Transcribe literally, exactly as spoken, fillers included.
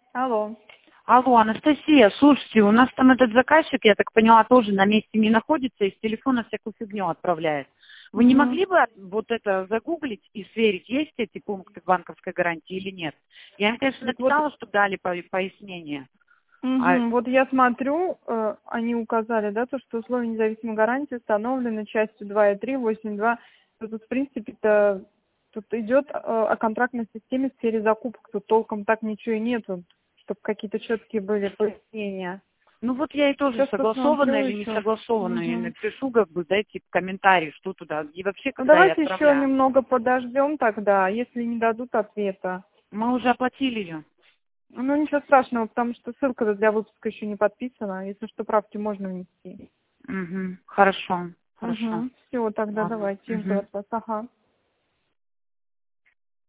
Алло. Алло, Анастасия, слушайте, у нас там этот заказчик, я так поняла, тоже на месте не находится и с телефона всякую фигню отправляет. Вы не Угу. могли бы вот это загуглить и сверить, есть эти пункты банковской гарантии или нет? Я им, конечно, Так вот, написала, чтобы дали по- пояснение. А, угу, вот я смотрю, э, они указали, да, то, что условия независимой гарантии установлены частью два и три, восемь два. Тут, в принципе-то, тут идет э, о контрактной системе в сфере закупок. Тут толком так ничего и нету, чтобы какие-то четкие были пояснения. ну вот я и тоже Сейчас согласованно посмотрю или не еще. согласованно, и Угу. напишу, как бы, дайте комментарий, что туда, и вообще, Ну, когда я давайте еще отправляю. немного подождем тогда, если не дадут ответа. Мы уже оплатили ее. Ну, ничего страшного, потому что ссылка для выпуска еще не подписана. Если что, правки можно внести. Угу. Хорошо, хорошо. Угу. Все, тогда Ладно. давайте, жду Угу. от вас. Ага.